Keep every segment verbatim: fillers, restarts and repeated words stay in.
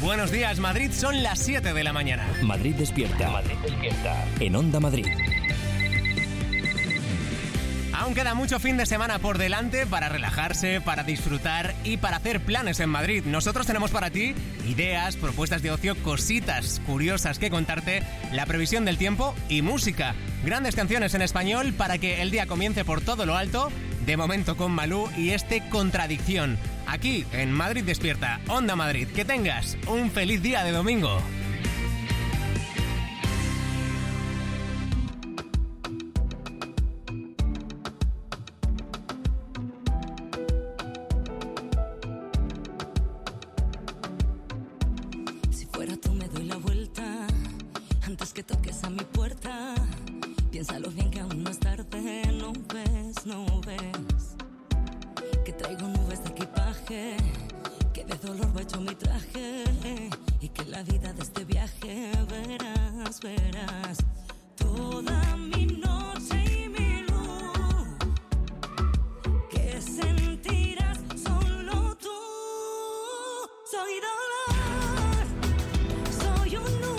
Buenos días, Madrid, son las siete de la mañana. Madrid despierta. Madrid despierta. En Onda Madrid. Aún queda mucho fin de semana por delante para relajarse, para disfrutar y para hacer planes en Madrid. Nosotros tenemos para ti ideas, propuestas de ocio, cositas curiosas que contarte, la previsión del tiempo y música. Grandes canciones en español para que el día comience por todo lo alto, de momento con Malú y este Contradicción. Aquí en Madrid despierta, Onda Madrid. Que tengas un feliz día de domingo. Que toques a mi puerta, piénsalo bien que aún no es tarde. No ves, no ves que traigo nubes de equipaje, que de dolor va hecho mi traje, y que la vida de este viaje verás, verás toda mi noche y mi luz, que sentirás solo tú. Soy dolor, soy un nudo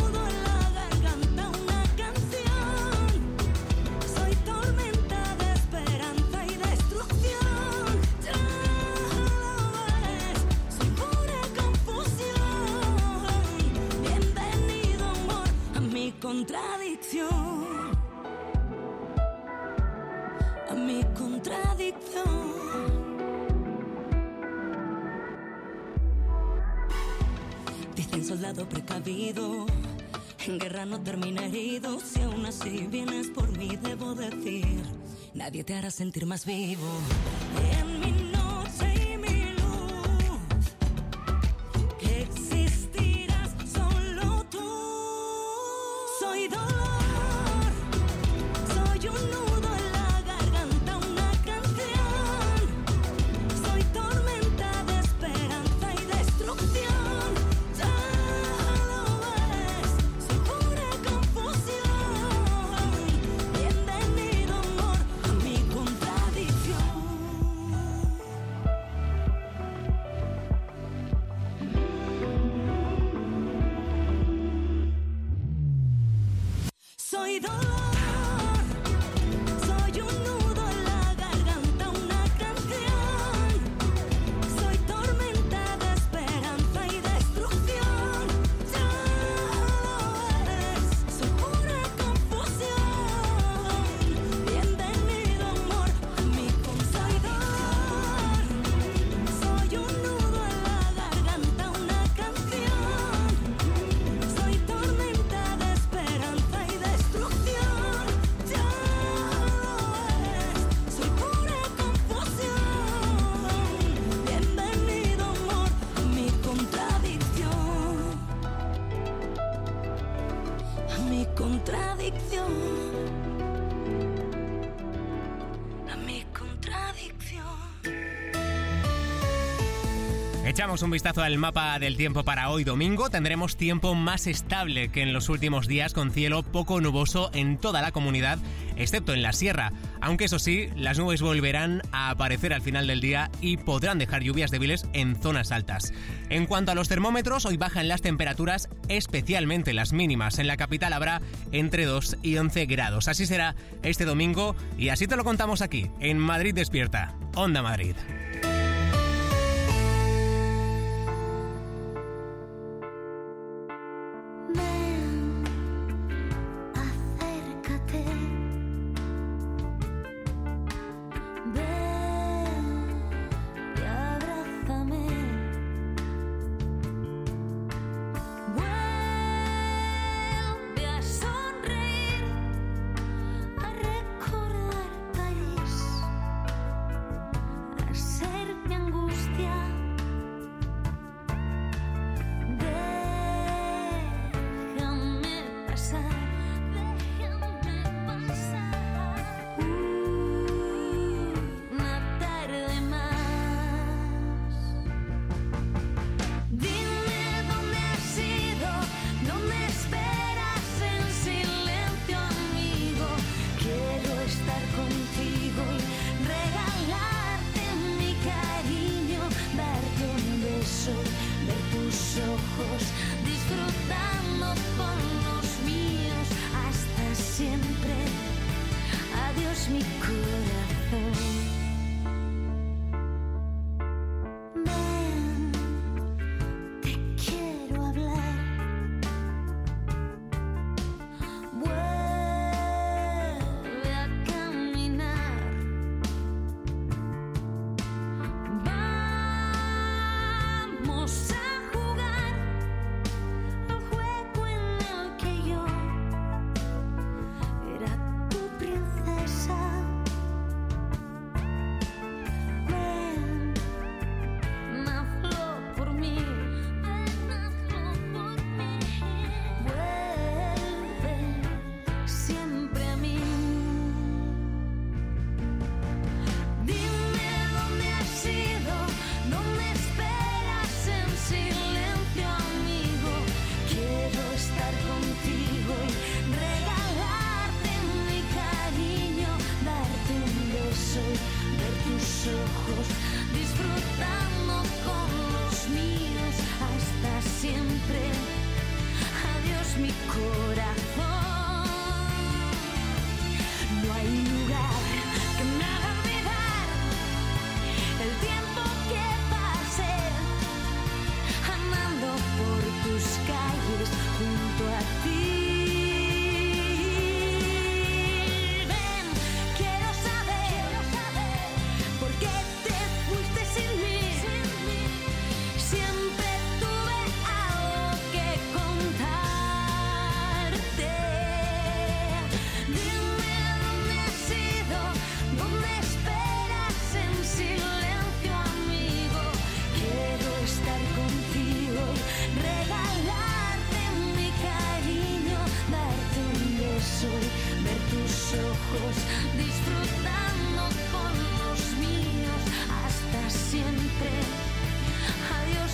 contradicción, a mi contradicción. Dicen soldado precavido, en guerra no termina herido. Si aún así vienes por mí, debo decir, nadie te hará sentir más vivo. En mi noche y mi luz, que existirás solo tú. Soy dolor, soy un nudo en la garganta, una canción. Soy tormenta de esperanza y destrucción. Ya lo ves, soy pura confusión. Bienvenido, amor, a mi contradicción. Soy dolor, soy un nudo en la garganta, una canción. Soy tormenta de esperanza y destrucción. Ya lo eres, soy pura confusión. Bienvenido, amor, a mi contradicción. Soy un nudo en la garganta, una canción. Soy tormenta de esperanza y destrucción. Ya lo eres, soy pura confusión. Bienvenido, amor, a mi contradicción. A mi contradicción. A mi contradicción. Echamos un vistazo al mapa del tiempo para hoy domingo. Tendremos tiempo más estable que en los últimos días, con cielo poco nuboso en toda la comunidad, excepto en la sierra. Aunque eso sí, las nubes volverán a aparecer al final del día y podrán dejar lluvias débiles en zonas altas. En cuanto a los termómetros, hoy bajan las temperaturas, especialmente las mínimas. En la capital habrá entre dos y once grados. Así será este domingo y así te lo contamos aquí, en Madrid despierta, Onda Madrid. Say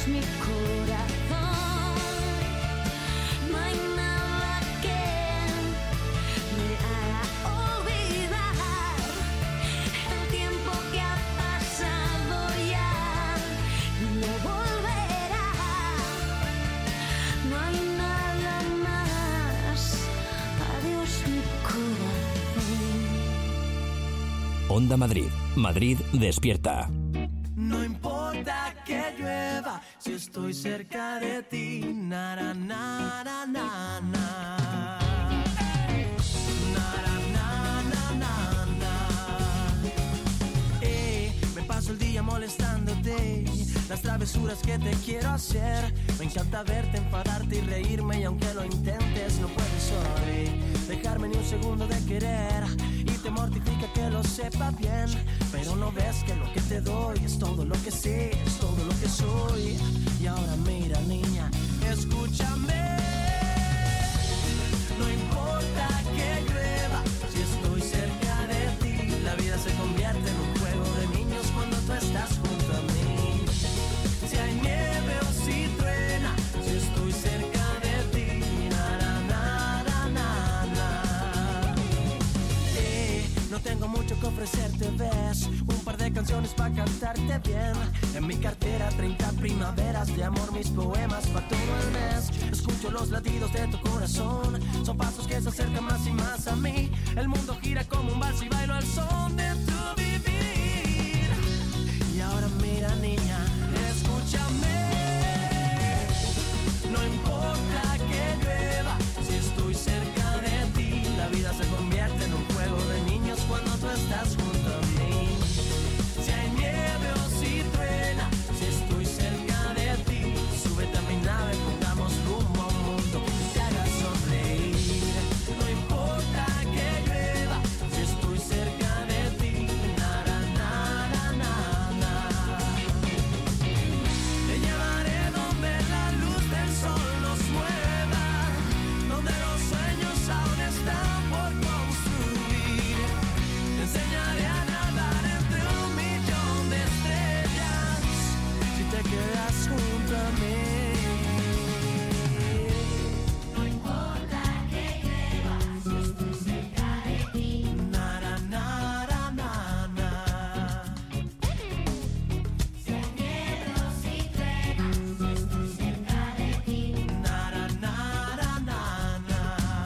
Adiós mi corazón, no hay nada que me haga olvidar el tiempo que ha pasado ya, no volverá, no hay nada más. Adiós mi corazón. Onda Madrid, Madrid despierta. No importa que llueva, si estoy cerca de ti, na na na na na na. Na, na, na, na, na. Eh, me paso el día molestándote, las travesuras que te quiero hacer. Me encanta verte, enfadarte y reírme, y aunque lo intentes no puedes hoy dejarme ni un segundo de querer. Te mortifica que lo sepa bien, pero no ves que lo que te doy es todo lo que sé, es todo lo que soy. Y ahora mira, niña, escúchame. No importa que llueva, si estoy cerca de ti, la vida se convierte en un juego de niños cuando tú estás junto a mí. Si hay nieve o si truena, si estoy cerca de ti, na, na, na, na, na, na. No tengo mucho que ofrecerte, ves, un par de canciones para cantarte bien. En mi cartera treinta primaveras de amor, mis poemas para todo el mes. Escucho los latidos de tu corazón, son pasos que se acercan más y más a mí. El mundo gira como un vals y bailo al son de tu vivir. Y ahora mira, niña, escúchame. No importa que llueva, si estoy cerca de ti, la vida se convierte en un juego de niños cuando tú estás junto a mí. Si hay nieve o si truena, si estoy cerca de ti, súbete a mi nave, pongamos rumbo a un mundo que te haga sonreír. No importa que llueva, si estoy cerca de ti, na, na, na, na, na. Te llevaré donde la luz del sol nos mueva, donde los sueños aún están por construir. Te enseñaré a nadar entre un millón de estrellas si te quedas junto a mí. No importa que llueva, si estoy cerca de ti, na, na, na, na, na. Si hay nieve o si truena, si estoy cerca de ti, na, na, na, na, na.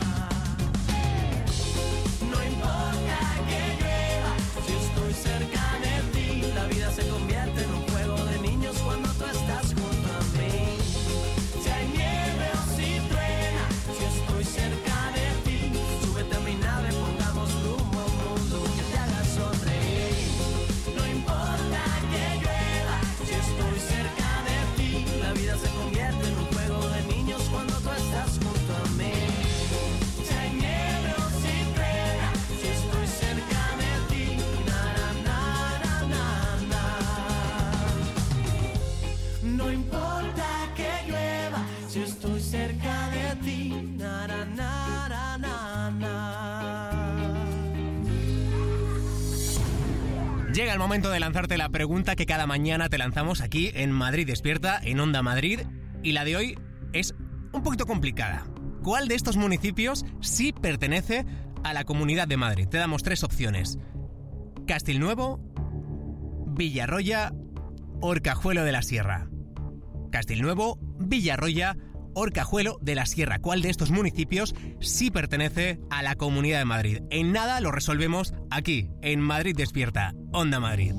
No importa que llueva, si estoy cerca de ti, la vida se convierte en un juego de niños cuando tú estás junto a mí. Si hay nieve o si truena, si estoy cerca de ti, súbete a mi nave, pongamos rumbo a un mundo que te haga sonreír. No importa que llueva, si estoy cerca de ti, la vida se convierte en un juego de niños cuando tú estás junto a mí. Si hay nieve o si truena, si estoy cerca de ti, na, na, na, na, na. No importa que llueva, si estoy cerca de ti, na, na, na, na, na. Llega el momento de lanzarte la pregunta que cada mañana te lanzamos aquí en Madrid Despierta, en Onda Madrid, y la de hoy es un poquito complicada. ¿Cuál de estos municipios sí pertenece a la Comunidad de Madrid? Te damos tres opciones: Castilnuevo, Villarroya, Orcajuelo de la Sierra. Castilnuevo, Villarroya, Orcajuelo de la Sierra. ¿Cuál de estos municipios sí pertenece a la Comunidad de Madrid? En nada lo resolvemos aquí, en Madrid Despierta, Onda Madrid.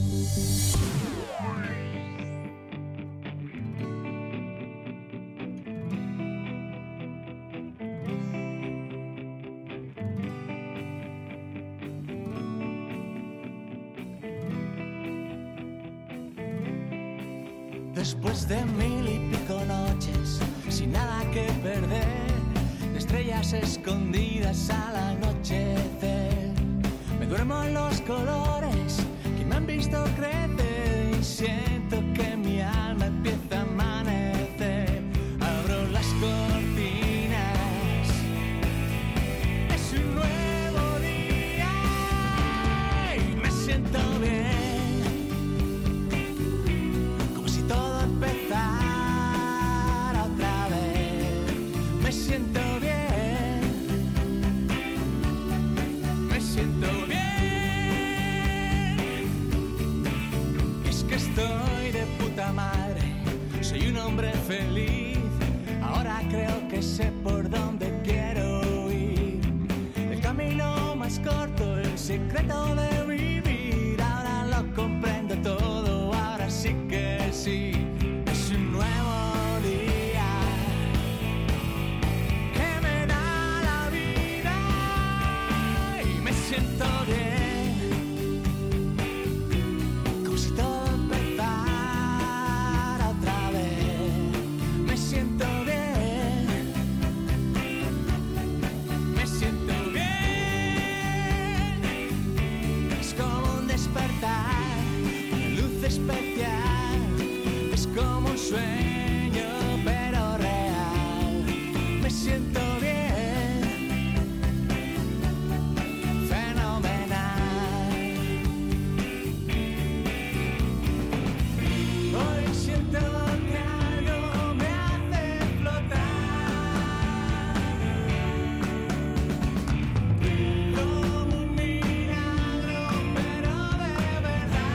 Después de mil y pico noches, sin nada que perder, de estrellas escondidas al anochecer, me duermo en los colores que me han visto crecer y siento que mi alma empieza a amanecer. Abro las cortinas, es un nuevo día y me siento bien, como si todo empezara hombre feliz. Ahora creo que sé por dónde quiero ir. El camino más corto, el secreto de vivir. Ahora lo comprendo todo, ahora sí que sí. Es un nuevo día que me da la vida y me siento bien, como si todo empezara otra vez. Me siento bien, me siento bien. Es como un despertar, una luz especial. Es como un sueño pero real. Me siento bien, fenomenal. Hoy siento que algo me hace flotar, como un milagro pero de verdad.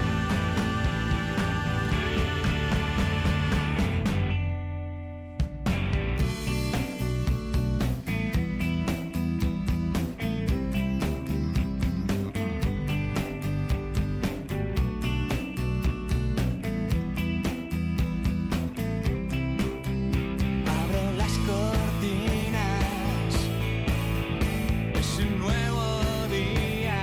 Abro las cortinas, es un nuevo día.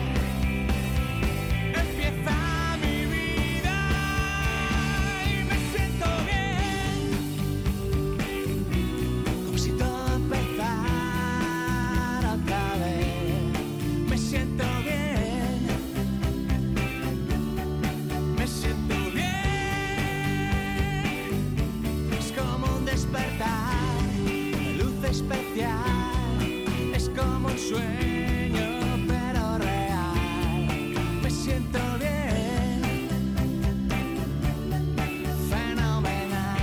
Empieza mi vida y me siento bien, como si todo empezara otra vez. Me siento bien, me siento bien. Es como un despertar, una luz especial. Es como un sueño pero real. Me siento bien, fenomenal.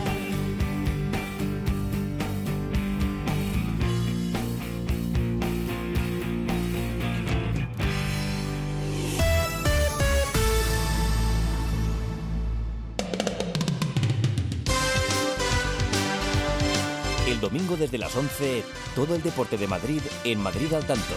El domingo desde las once, todo el deporte de Madrid en Madrid al tanto.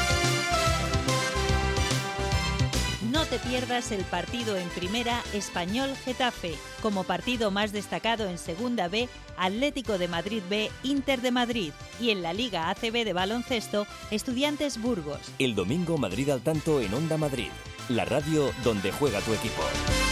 No te pierdas el partido en Primera Español-Getafe. Como partido más destacado en Segunda B, Atlético de Madrid B, Inter de Madrid. Y en la Liga A C B de baloncesto, Estudiantes Burgos. El domingo Madrid al tanto en Onda Madrid, la radio donde juega tu equipo.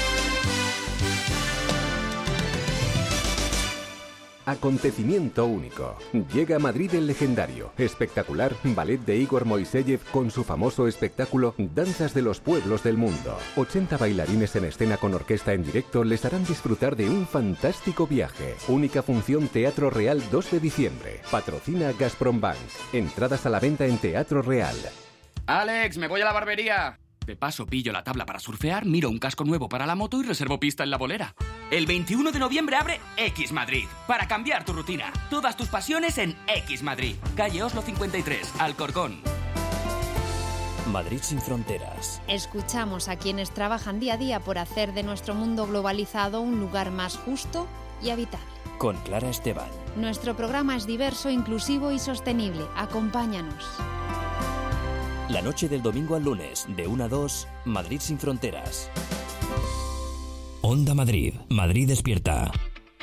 Acontecimiento único. Llega a Madrid el legendario, espectacular ballet de Igor Moiseyev con su famoso espectáculo Danzas de los Pueblos del Mundo. ochenta bailarines en escena con orquesta en directo les harán disfrutar de un fantástico viaje. Única función Teatro Real dos de diciembre. Patrocina Gazprom Bank. Entradas a la venta en Teatro Real. Alex, me voy a la barbería. De paso, pillo la tabla para surfear, miro un casco nuevo para la moto y reservo pista en La Bolera. El veintiuno de noviembre abre X Madrid, para cambiar tu rutina. Todas tus pasiones en X Madrid. Calle Oslo cincuenta y tres, Alcorcón. Madrid sin fronteras. Escuchamos a quienes trabajan día a día por hacer de nuestro mundo globalizado un lugar más justo y habitable. Con Clara Esteban. Nuestro programa es diverso, inclusivo y sostenible. Acompáñanos. La noche del domingo al lunes, de una a dos, Madrid sin fronteras. Onda Madrid. Madrid despierta.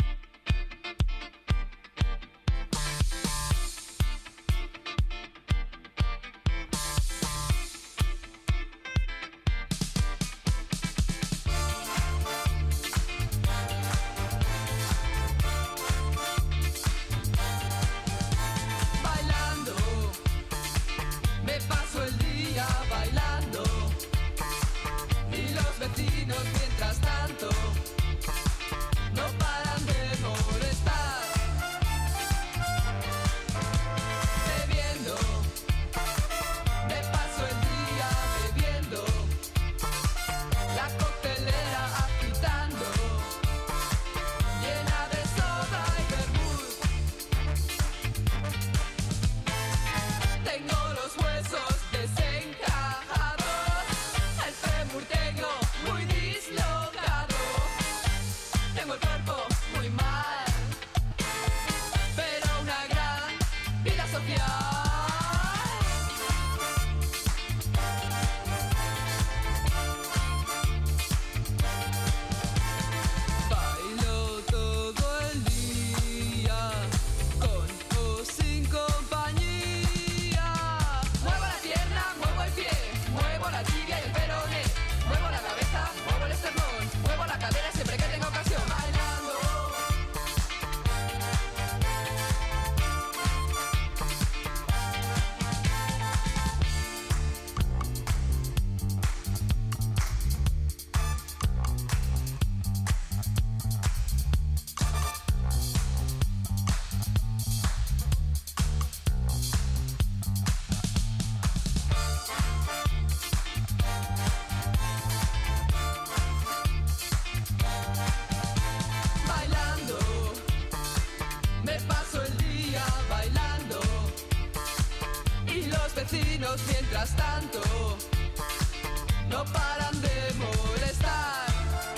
Bailando, me paso el día bailando y los vecinos mientras tanto no paran. vecinos mientras tanto no paran de molestar.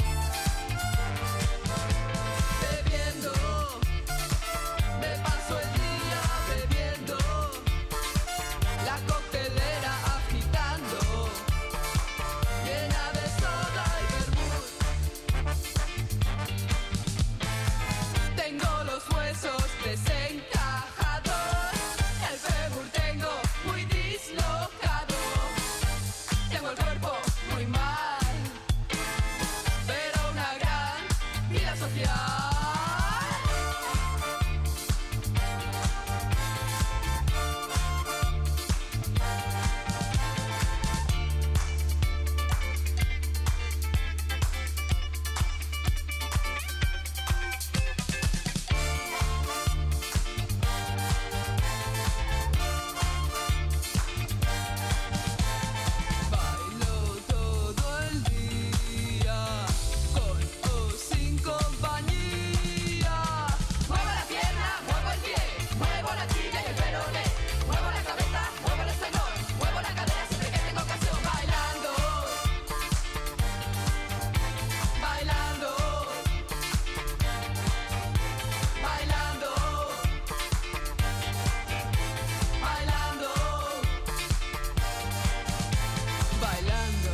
Bebiendo, me paso el día bebiendo, la coctelera agitando, llena de soda y vermut. Tengo los huesos desencajados, el fémur tengo muy dislocado, tengo el cuerpo muy mal, pero una gran vida social. Bailo todo el día, con o sin compañía. Muevo la pierna, muevo el pie, muevo la chilla y el peroné, muevo la cabeza, muevo el esternón, muevo la cadera siempre que tengo ocasión. Bailando, bailando, bailando, bailando, bailando.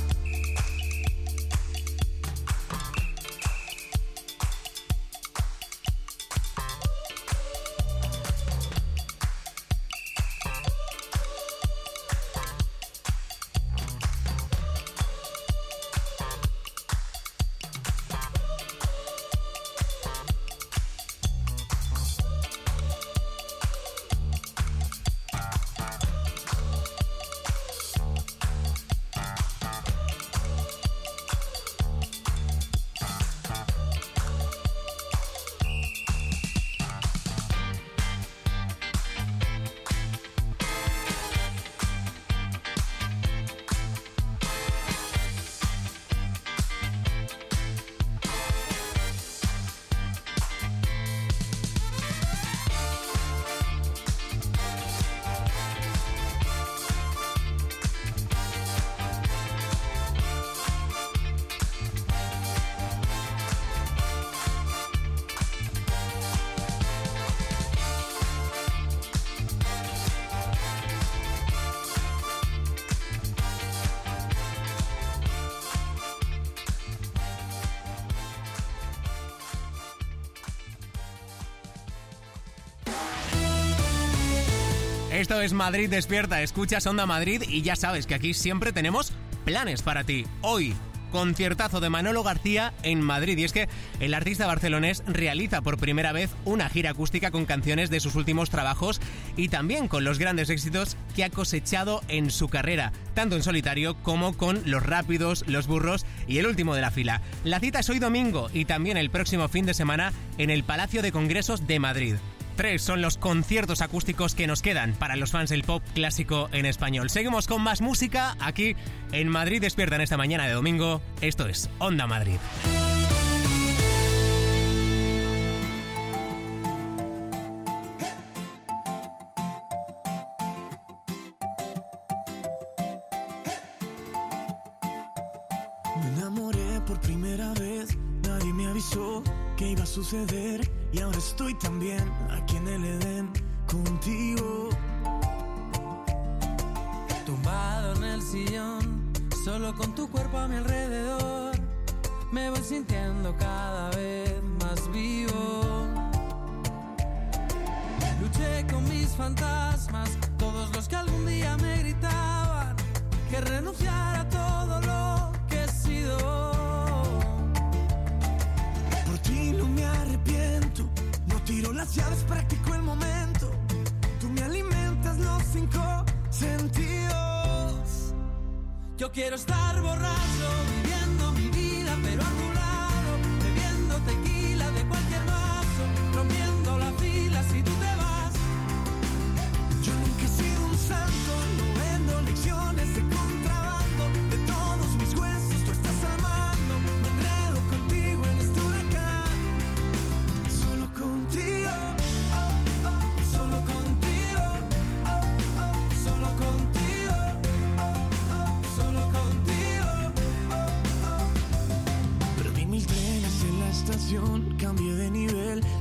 Esto es Madrid Despierta, escuchas Onda Madrid y ya sabes que aquí siempre tenemos planes para ti. Hoy, conciertazo de Manolo García en Madrid. Y es que el artista barcelonés realiza por primera vez una gira acústica con canciones de sus últimos trabajos y también con los grandes éxitos que ha cosechado en su carrera, tanto en solitario como con Los Rápidos, Los Burros y el último de la fila. La cita es hoy domingo y también el próximo fin de semana en el Palacio de Congresos de Madrid. Tres son los conciertos acústicos que nos quedan para los fans del pop clásico en español. Seguimos con más música aquí en Madrid Despierta en esta mañana de domingo. Esto es Onda Madrid. Me enamoré por primera vez, nadie me avisó que iba a suceder y ahora estoy también aquí en el Edén contigo. Tumbado en el sillón, solo con tu cuerpo a mi alrededor, me voy sintiendo cada vez más vivo. Luché con mis fantasmas, todos los que algún día me gritaban que renunciara a todo lo que he sido. Por ti no me arrepiento, no tiro las llaves, practico el momento. Tú me alimentas los cinco sentidos. Yo quiero estar borracho, viviendo mi vida pero a tu lado, bebiendo tequila de cualquier vaso, rompiendo la fila si tú te vas. Yo nunca he sido un santo, no vendo lecciones de contrabando. De todos mis huesos tú estás al mando, me enredo contigo en este huracán. Solo contigo, oh, oh, solo contigo, oh, oh, solo contigo.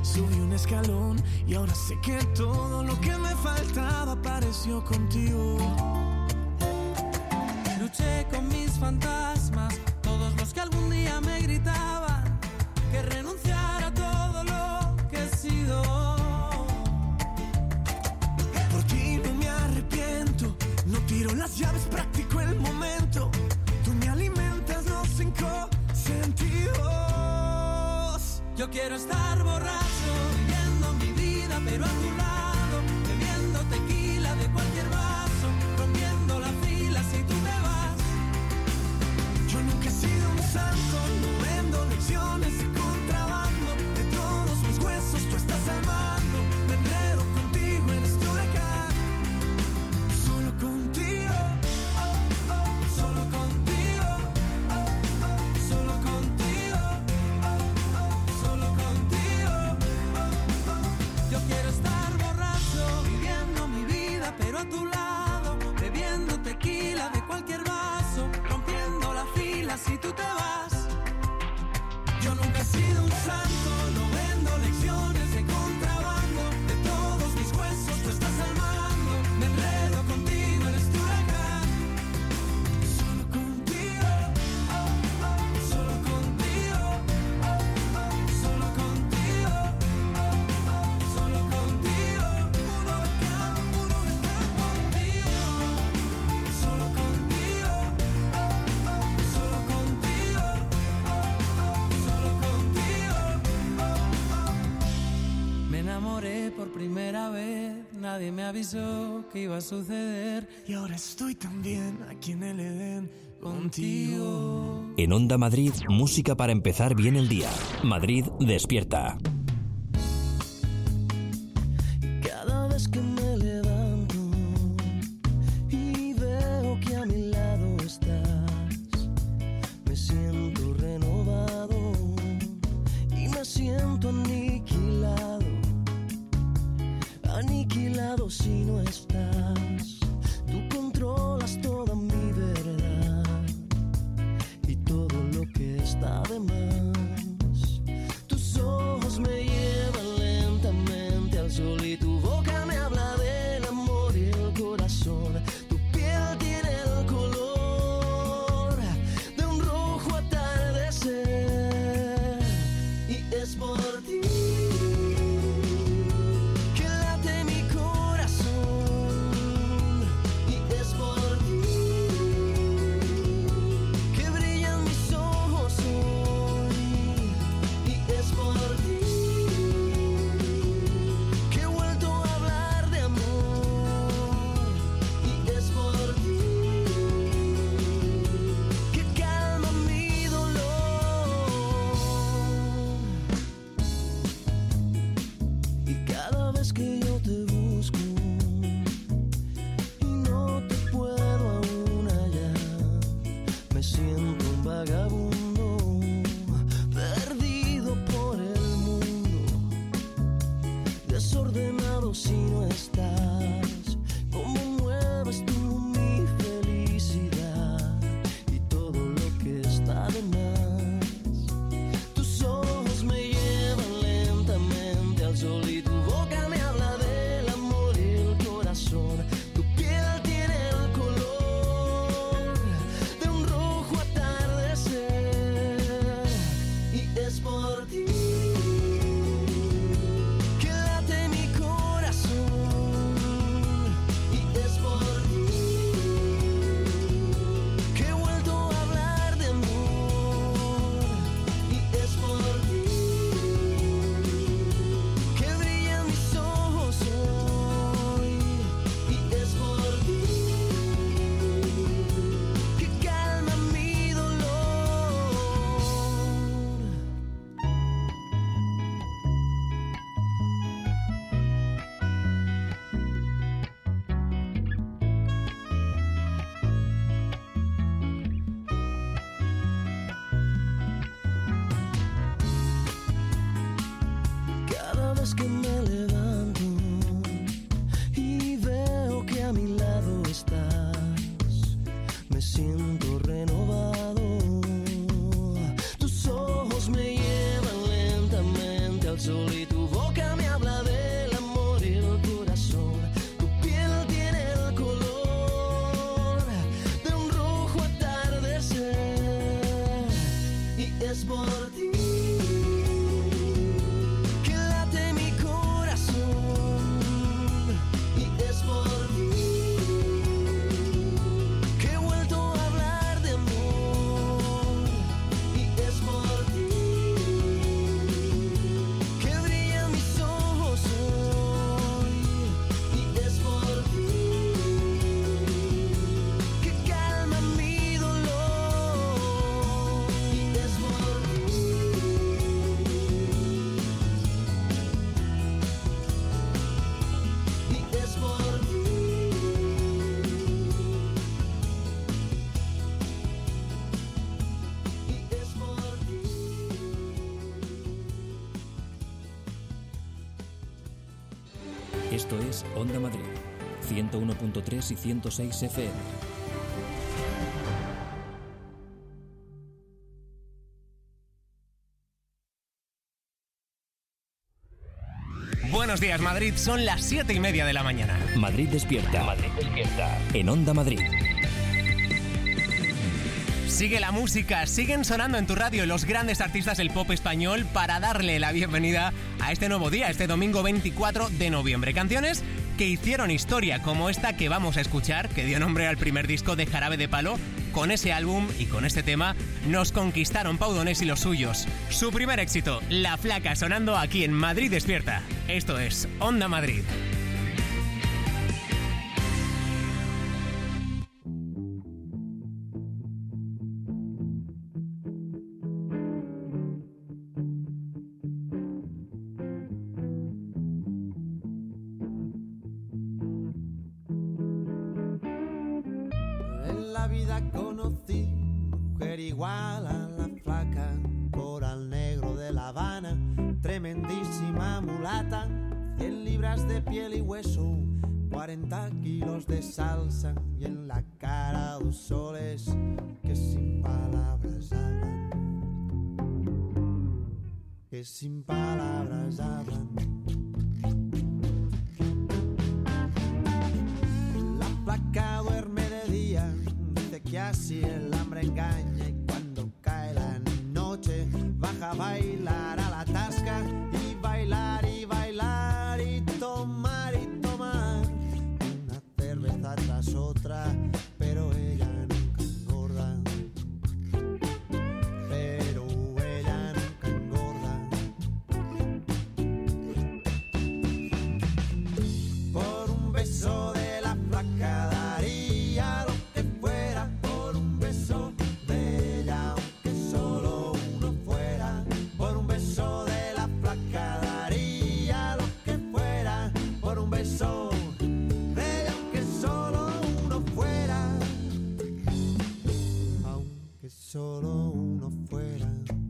subí un escalón y ahora sé que todo lo que me faltaba apareció contigo. Luché con mis fantasmas, todos los que algún día me gritaban que renunciara a todo lo que he sido. Por ti no me arrepiento, no tiro las llaves, practico el momento. Tú me alimentas los cinco sentidos. Yo quiero estar borracho, viviendo mi vida, pero a tu lado, bebiendo tequila de cualquier vaso, rompiendo la fila si tú te vas. Yo nunca he sido un santo, no vendo lecciones de contrabando. De todos mis huesos tú estás al mando. Me enredo contigo en este huracán. Solo contigo, oh, oh, solo contigo, oh, oh, solo contigo, oh, oh, solo contigo, oh, oh. Yo quiero estar borracho, viviendo mi vida, pero a tu lado, bebiendo tequila de cualquier vaso, rompiendo la fila si tú te vas. Yo nunca he sido un santo, no vendo lecciones de contrabando. De todos mis huesos tú estás al mando. Me enredo contigo en este huracán. Solo contigo, oh, oh, solo contigo, oh, oh, solo contigo, oh, oh, solo contigo. Un huracán, un huracán contigo. Solo contigo, oh, oh, solo contigo, oh, oh, solo contigo, oh, oh. Me enamoré por primera vez, nadie me avisó que iba a suceder. Y ahora estoy también aquí en el Edén contigo. En Onda Madrid, música para empezar bien el día. Madrid despierta. Cada vez que me levanto y veo que a mi lado estás, me siento renovado y me siento aniquilado, aniquilado si no estás. Tú controlas toda mi verdad y todo lo que está de más. Tus ojos me llevan lentamente al sol y tu boca me habla del amor y el corazón. Tu piel tiene el color de un rojo atardecer y es por ti que late mi corazón y es por ti que brillan mis ojos hoy y es por ti que he vuelto a hablar de amor y es por ti que calma mi dolor. Y cada vez que yo te busco y no te puedo aún hallar, me siento un vagabundo perdido por el mundo, desordenado si no estás. Cómo mueves tú mi felicidad y todo lo que está de más. Tus ojos me llevan lentamente al sol y tu boca me habla del amor y el corazón. Tu piel tiene el color de un rojo atardecer y es por ti que late mi corazón y es por ti que he vuelto a hablar de amor y es por ti que brillan mis ojos hoy y es por ti que calma mi dolor. Cada vez que me levanto y veo que a mi lado estás, me siento renovado. Tus ojos me llevan lentamente al sol y tu voz Esto es Onda Madrid, ciento uno punto tres y ciento seis F M. Buenos días, Madrid. Son las siete y media de la mañana. Madrid despierta. Madrid despierta. En Onda Madrid. Sigue la música, siguen sonando en tu radio los grandes artistas del pop español para darle la bienvenida a este nuevo día, este domingo veinticuatro de noviembre. Canciones que hicieron historia, como esta que vamos a escuchar, que dio nombre al primer disco de Jarabe de Palo. Con ese álbum y con este tema nos conquistaron Pau Donés y los suyos. Su primer éxito, La Flaca, sonando aquí en Madrid Despierta. Esto es Onda Madrid. En la vida conocí mujer igual a la flaca, coral negro de La Habana, tremendísima mulata, cien libras de piel y hueso, cuarenta kilos de salsa y en la cara dos soles que sin palabras hablan, que sin palabras hablan. La flaca duerme de día, dice que así el hambre engaña, y cuando cae la noche baja a bailar a la tasca, y bailar y bailar y tomar y tomar una cerveza tras otra, pero ella nunca engorda, pero ella nunca engorda. Por un beso de la flaca daría lo que fuera, por un beso de ella, aunque solo uno fuera. Por un beso de la flaca daría lo que fuera, por un beso de ella, aunque solo uno fuera, aunque solo uno fuera.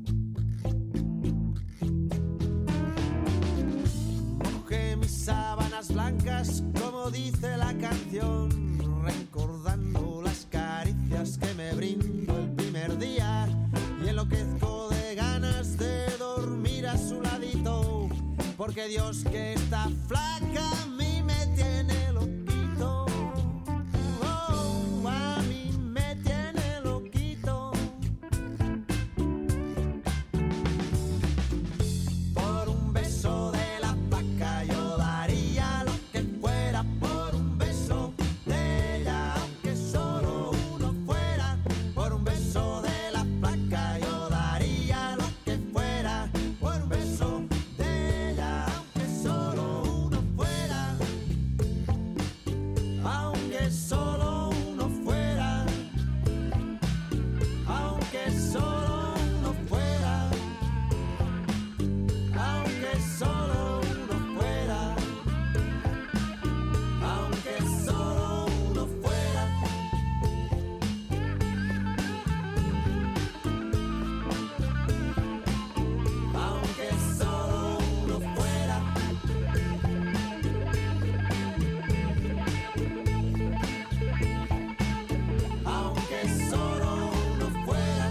Mojé mis sábanas blancas, como dice la canción, recordando las caricias que me brindó el primer día, y enloquezco de ganas de dormir a su ladito, porque Dios que está flaca a mí me tiene loquito. Oh, a mí me tiene loquito. Por un beso de la flaca yo daría lo que fuera, por un beso de ella, aunque solo uno fuera. Por un beso de la flaca yo daría lo que fuera, por un beso de ella, aunque solo uno fuera, aunque solo uno fuera, aunque solo uno fuera, aunque solo uno fuera, aunque solo uno fuera. Aunque solo uno fuera, aunque solo uno fuera,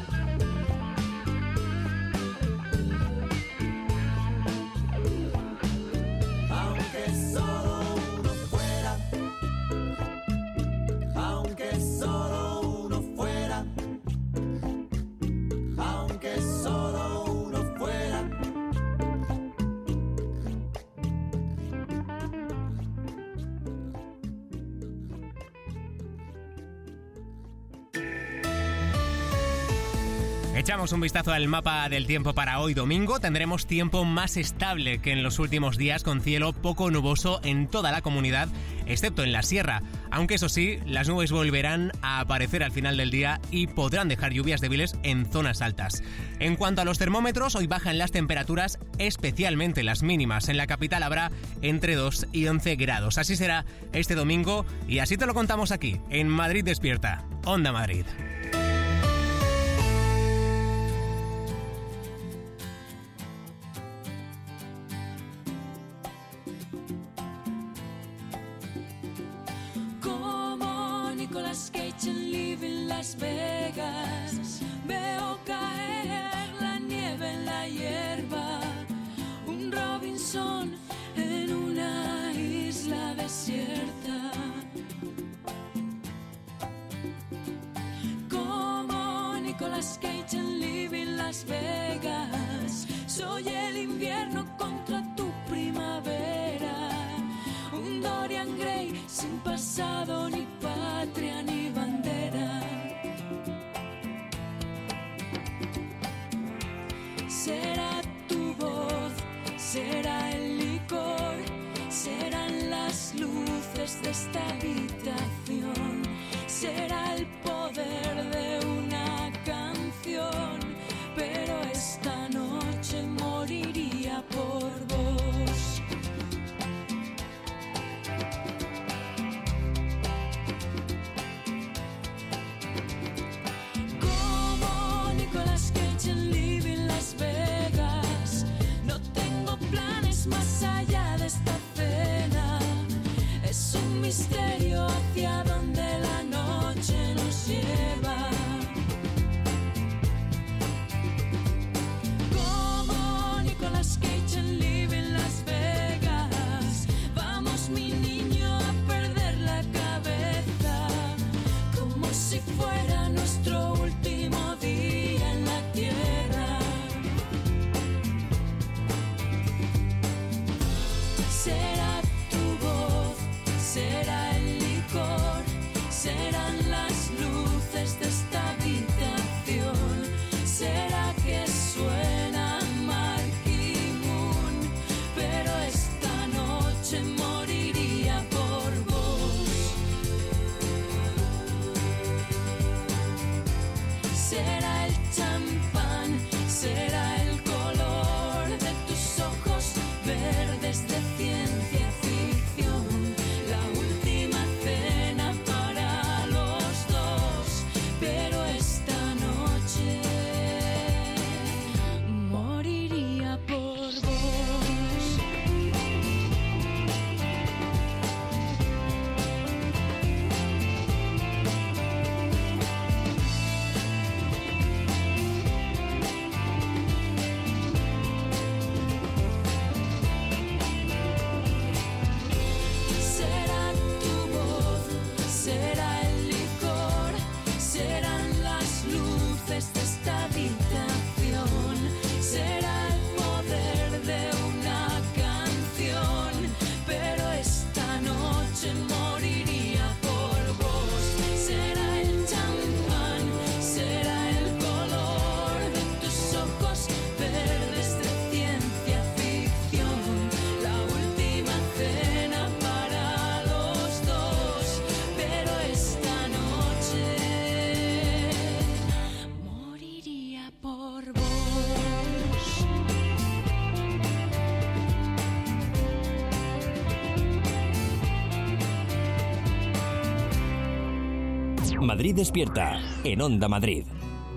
aunque solo uno fuera, aunque solo uno fuera, aunque solo uno fuera. Echamos un vistazo al mapa del tiempo para hoy domingo. Tendremos tiempo más estable que en los últimos días, con cielo poco nuboso en toda la comunidad, excepto en la sierra. Aunque eso sí, las nubes volverán a aparecer al final del día y podrán dejar lluvias débiles en zonas altas. En cuanto a los termómetros, hoy bajan las temperaturas, especialmente las mínimas. En la capital habrá entre dos y once grados. Así será este domingo y así te lo contamos aquí, en Madrid Despierta, Onda Madrid. Nicolas Cage en Living Las Vegas. Veo caer la nieve en la hierba. Un Robinson en una isla desierta. Como Nicolas Cage en Living Las Vegas. Soy el invierno contra tu primavera. Un Dorian Gray sin pasado, ni patria, ni bandera. Será tu voz, será el licor, serán las luces de esta habitación, será el poder de una canción, pero esta noche moriría por vos. Como Nicolas Cage en Living Las Vegas, no tengo planes más allá de esta cena. Es un misterio hacia donde la noche nos lleva. Como Nicolas Cage en Living Las Vegas, vamos mi niño a perder la cabeza, como si fuera nuestro último día en la tierra. Será tu voz, será el licor, serán las luces de esta habitación, será que suena Marquee Moon, pero esta noche moriría por vos. Será el champán, será el color de tus ojos verdes de ciencia ficción, la última cena para los dos, pero esta noche moriría por vos. Será tu voz, será el licor, serán las luces de esta habitación, será el poder de una canción, pero esta noche moriría por vos. Será el champán, será el color de tus ojos verdes de ciencia ficción, la última cena para los dos, pero esta noche moriría por vos. Madrid despierta en Onda Madrid.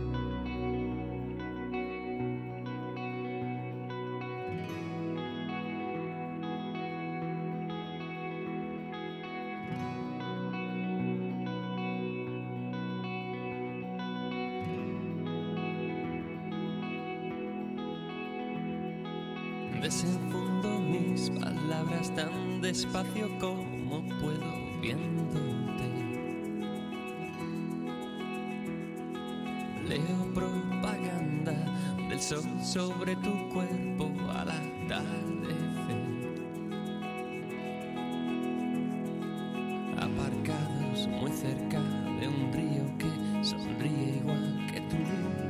Desenfundo mis palabras tan despacio como puedo viéndote. Leo propaganda del sol sobre tu cuerpo al atardecer. Aparcados muy cerca de un río que sonríe igual que tú.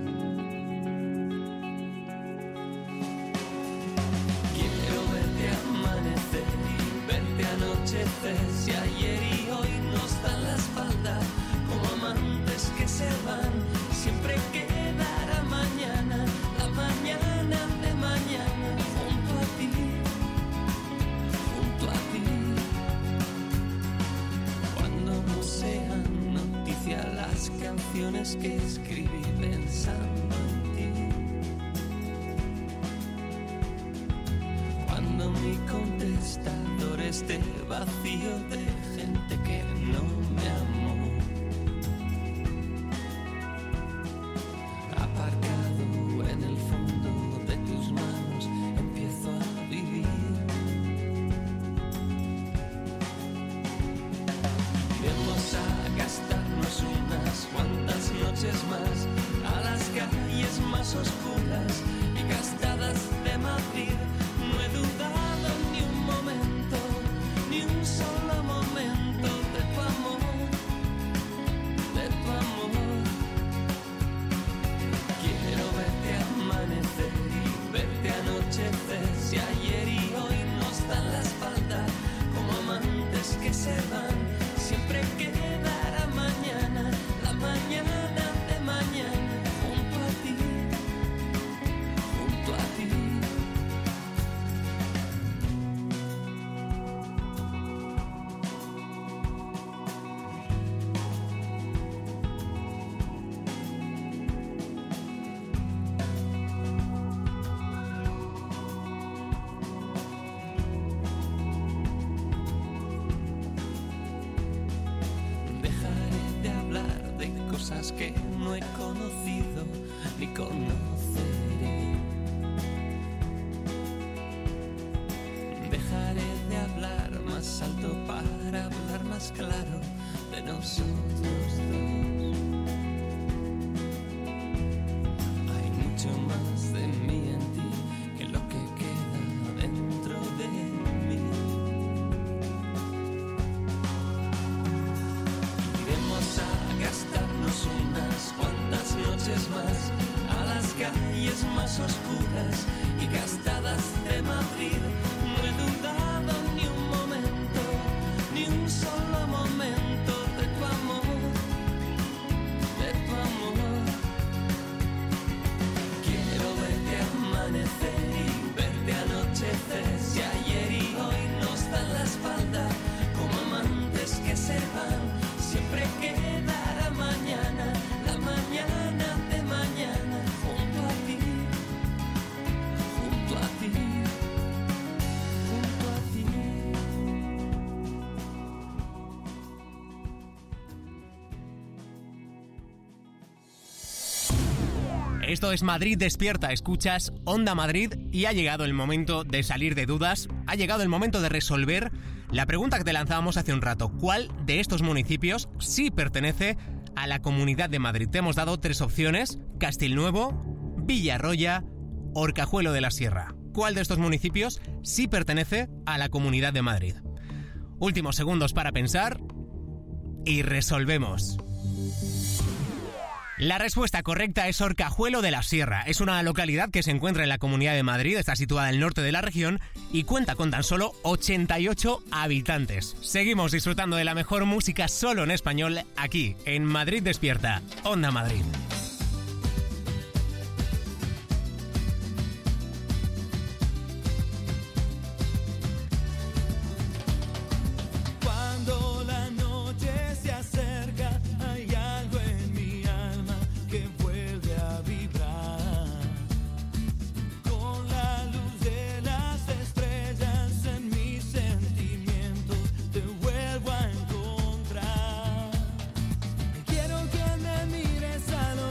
Quiero verte amanecer y verte anochecer. Si ayer y hoy nos dan la espalda como amantes que se van, siempre quedará mañana, la mañana de mañana, junto a ti, junto a ti. Cuando no sean noticia las canciones que escribí pensando en ti. Cuando mi contestador esté vacío de gente que no me amó. cosas que no he conocido ni conoceré. Dejaré de hablar más alto para hablar más claro de nosotros dos. Hay mucho más de mí en ti que lo que queda dentro de mí. Iremos a gastarnos unas cuantas noches más a las calles más oscuras y gastadas de Madrid. No he dudado ni un momento, ni un solo momento de tu amor, de tu amor. Quiero verte amanecer y verte anochecer. Si ayer y hoy nos dan la espalda como amantes que se van, siempre quedará mañana, la mañana de mañana, junto a ti, junto a ti, junto a ti. Esto es Madrid Despierta, escuchas Onda Madrid y ha llegado el momento de salir de dudas, ha llegado el momento de resolver la pregunta que te lanzábamos hace un rato. ¿Cuál de estos municipios sí pertenece a la Comunidad de Madrid? Te hemos dado tres opciones: Castilnuevo, Villarroya, Horcajuelo de la Sierra. ¿Cuál de estos municipios sí pertenece a la Comunidad de Madrid? Últimos segundos para pensar y resolvemos. La respuesta correcta es Horcajuelo de la Sierra. Es una localidad que se encuentra en la Comunidad de Madrid, está situada al norte de la región y cuenta con tan solo ochenta y ocho habitantes. Seguimos disfrutando de la mejor música solo en español aquí, en Madrid Despierta, Onda Madrid. Cuando la noche se acerca, hay algo en mi alma que vuelve a vibrar. Con la luz de las estrellas en mis sentimientos te vuelvo a encontrar. Quiero que me mires a los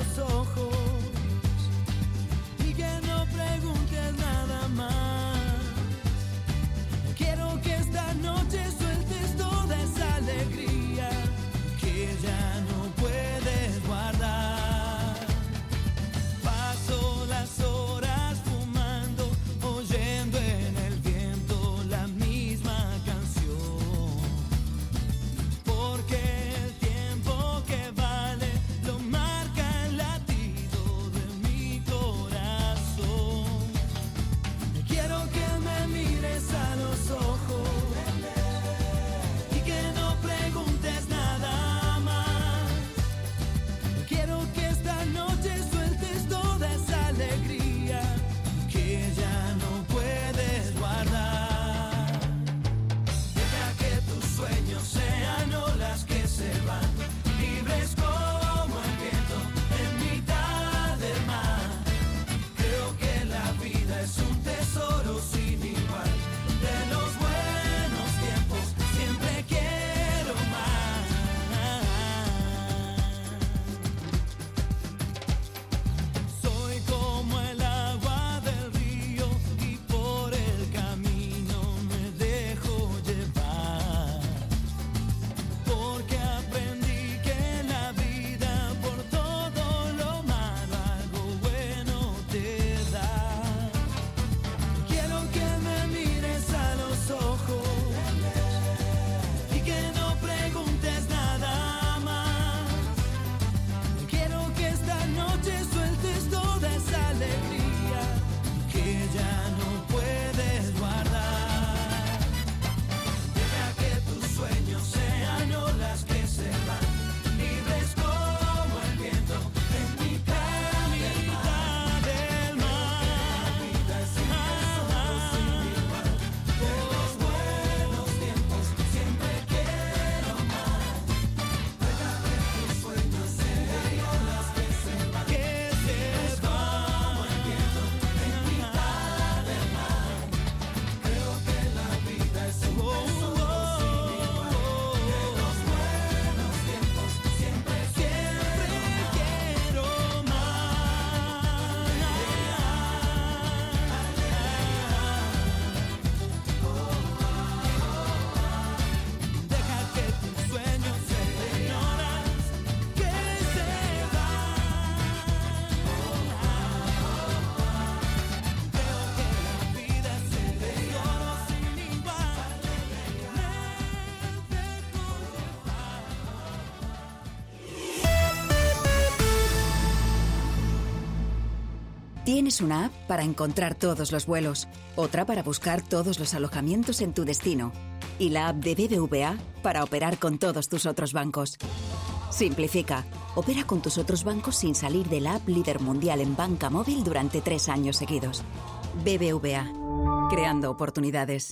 Tienes una app para encontrar todos los vuelos, otra para buscar todos los alojamientos en tu destino y la app de B B V A para operar con todos tus otros bancos. Simplifica. Opera con tus otros bancos sin salir de la app líder mundial en banca móvil durante tres años seguidos. B B V A. Creando oportunidades.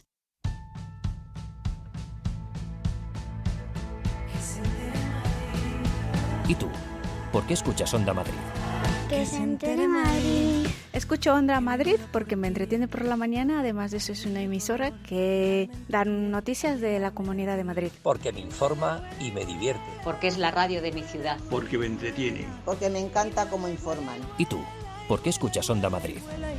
¿Y tú? ¿Por qué escuchas Onda Madrid? Que se entere Madrid. Escucho Onda Madrid porque me entretiene por la mañana. Además de eso, es una emisora que da noticias de la Comunidad de Madrid. Porque me informa y me divierte. Porque es la radio de mi ciudad. Porque me entretiene. Porque me encanta cómo informan. ¿Y tú? ¿Por qué escuchas Onda Madrid?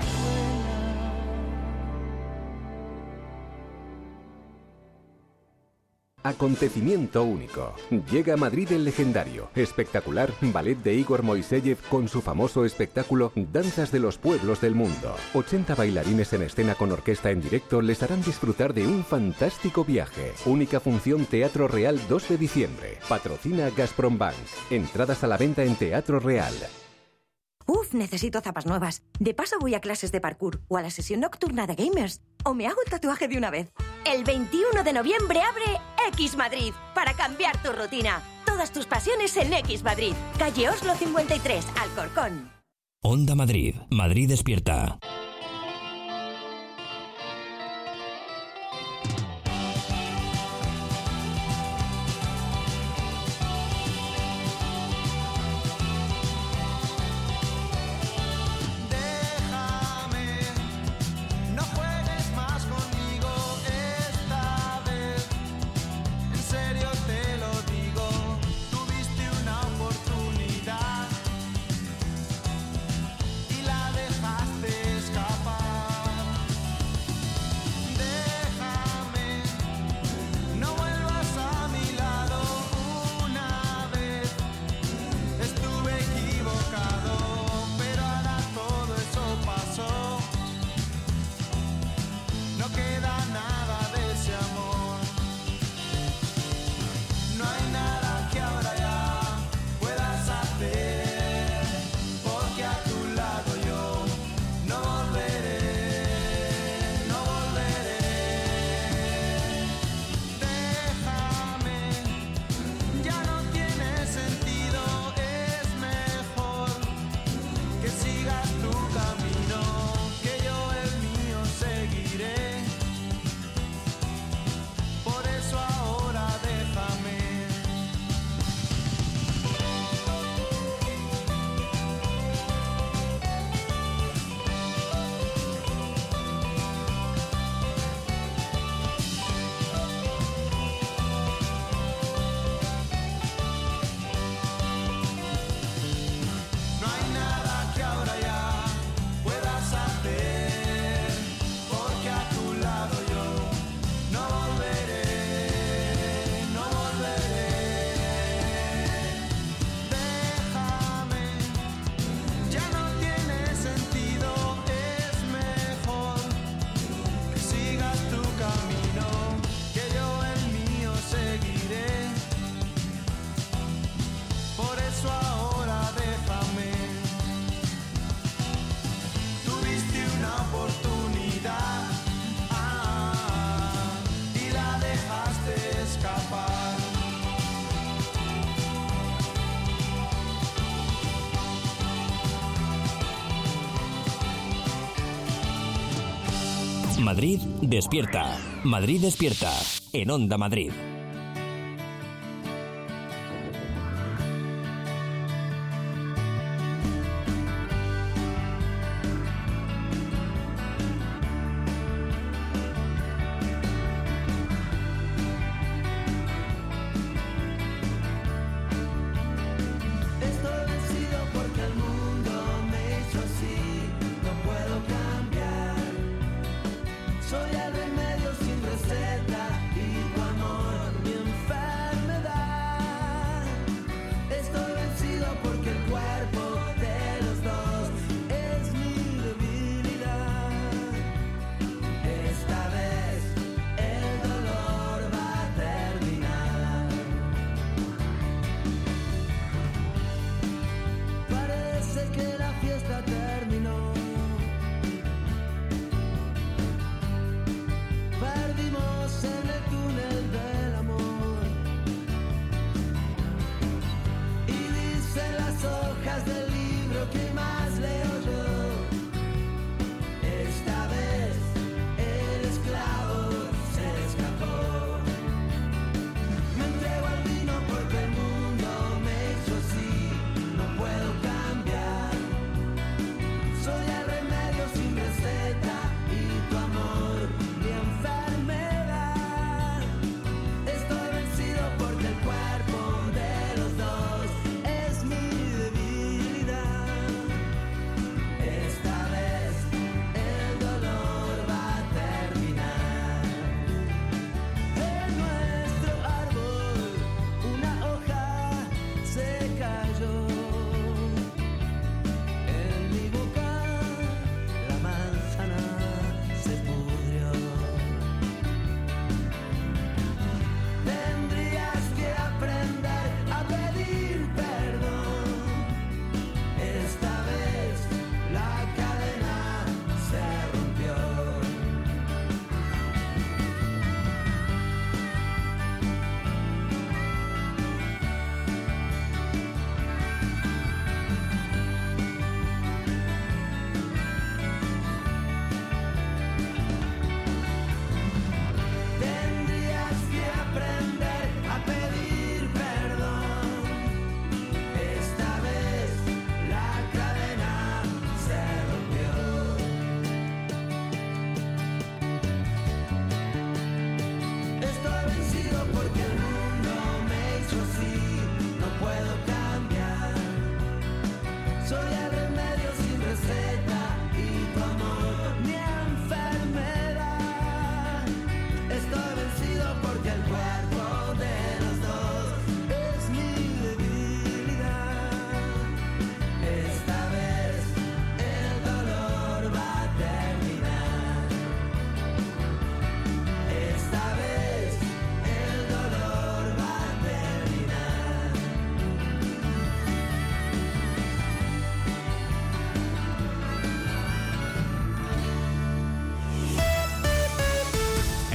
Acontecimiento único. Llega a Madrid el legendario, espectacular ballet de Igor Moiseyev con su famoso espectáculo Danzas de los Pueblos del Mundo. ochenta bailarines en escena con orquesta en directo les harán disfrutar de un fantástico viaje. Única función Teatro Real dos de diciembre. Patrocina Gazprom Bank. Entradas a la venta en Teatro Real. Uf, necesito zapas nuevas. De paso voy a clases de parkour o a la sesión nocturna de gamers. O me hago el tatuaje de una vez. El veintiuno de noviembre abre X Madrid para cambiar tu rutina. Todas tus pasiones en X Madrid. Calle Oslo cincuenta y tres, Alcorcón. Onda Madrid. Madrid despierta. Madrid despierta. Madrid despierta. En Onda Madrid. Soy el remedio sin receta y tu amor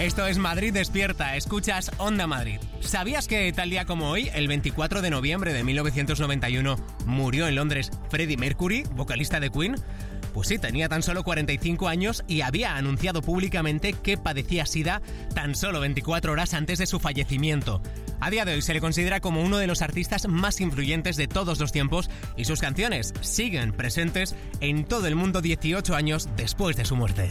Esto es Madrid Despierta, escuchas Onda Madrid. ¿Sabías que tal día como hoy, el veinticuatro de noviembre de mil novecientos noventa y uno, murió en Londres Freddie Mercury, vocalista de Queen? Pues sí, tenía tan solo cuarenta y cinco años y había anunciado públicamente que padecía SIDA tan solo veinticuatro horas antes de su fallecimiento. A día de hoy se le considera como uno de los artistas más influyentes de todos los tiempos y sus canciones siguen presentes en todo el mundo dieciocho años después de su muerte.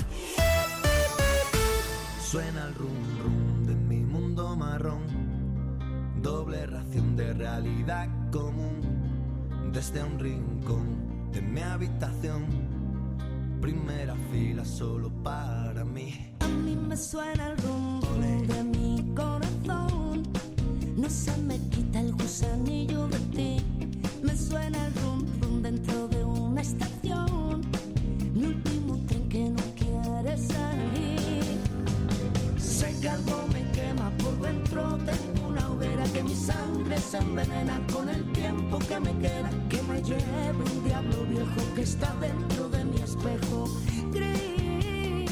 Suena el rum rum de mi mundo marrón, doble ración de realidad común, desde un rincón de mi habitación, primera fila solo para mí. A mí me suena el rum rum de mi corazón, no se me quita el gusanillo de ti. Me suena el rum rum dentro de una estación, mi último tren que no quiere salir. Sé que algo me quema por dentro, tengo una hoguera que mi sangre se envenena con el tiempo que me queda, que me lleve un diablo viejo que está dentro de mi espejo gris.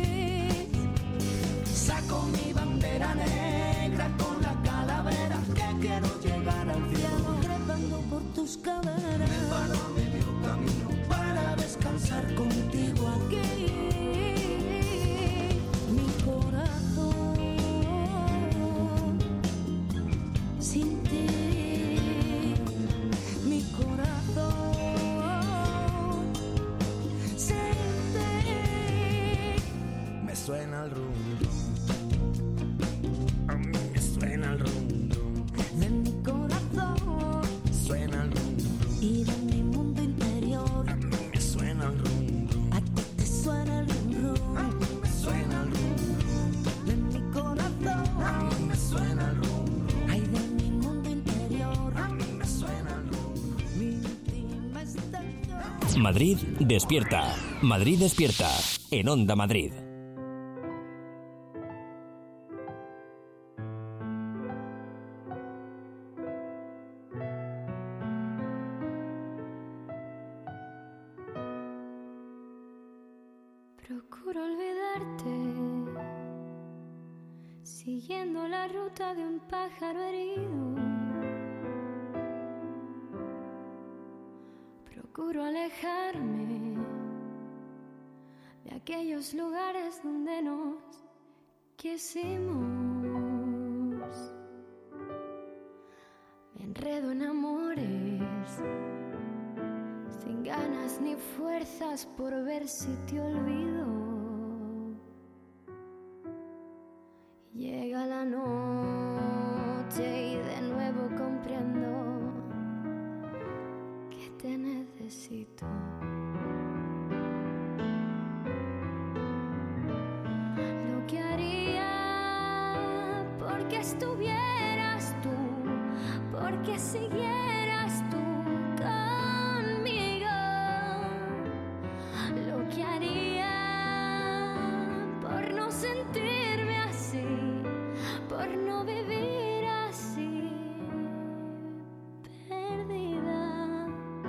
Saco mi bandera negra con la calavera, que quiero llegar al cielo trepando por tus caderas. Me paro a medio camino para descansar contigo aquí. Mi corazón sin ti, mi corazón sin ti. Me suena el rum rum, a mí me suena el rum rum, de mi corazón suena el rum rum, y de mi mundo interior. a mí me suena el rum rum, A ti te suena el rum rum, a mí me suena el rum rum, de mi corazón. a mí me suena el rum rum, Ay, de mi mundo interior. a mí me suena el rum rum. Mi última estación. Madrid Despierta. Madrid Despierta. En Onda Madrid. Procuro olvidarte, siguiendo la ruta de un pájaro herido. Procuro alejarme de aquellos lugares donde nos quisimos. Me enredo en amores, sin ganas ni fuerzas por ver si te olvido. Llega la noche y de nuevo comprendo que te necesito. Lo que haría porque estuvieras tú, porque siguieras tú conmigo. Lo que haría por no sentirme así, por no vivir así, perdida.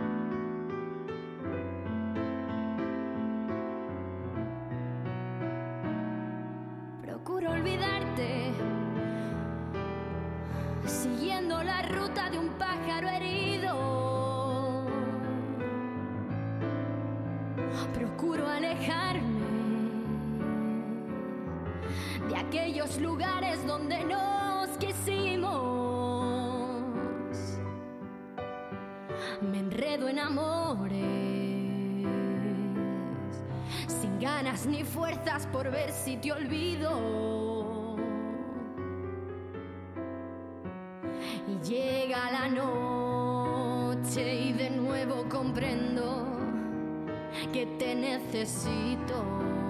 Procuro olvidarte, siguiendo la ruta de un pájaro herido. Procuro alejarme de aquellos lugares donde nos quisimos. Me enredo en amores, sin ganas ni fuerzas por ver si te olvido. Y llega la noche y de nuevo comprendo que te necesito.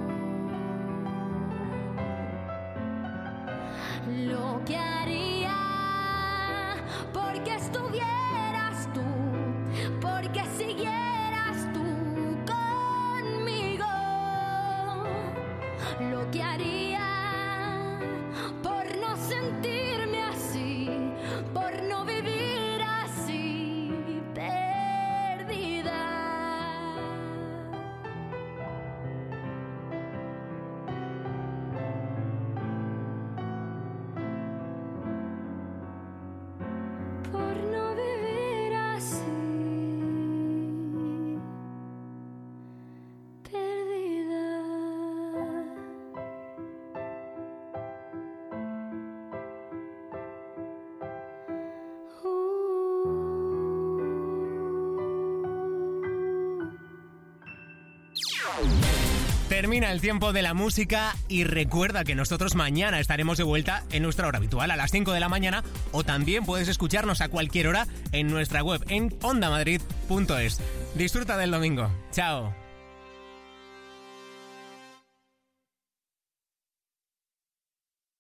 Lo que haría porque estuvieras tú, porque siguieras tú conmigo. Lo que haría por no sentirme así, por no vivir así, perdida. Termina el tiempo de la música y recuerda que nosotros mañana estaremos de vuelta en nuestra hora habitual a las cinco de la mañana, o también puedes escucharnos a cualquier hora en nuestra web en onda madrid punto es. Disfruta del domingo. Chao.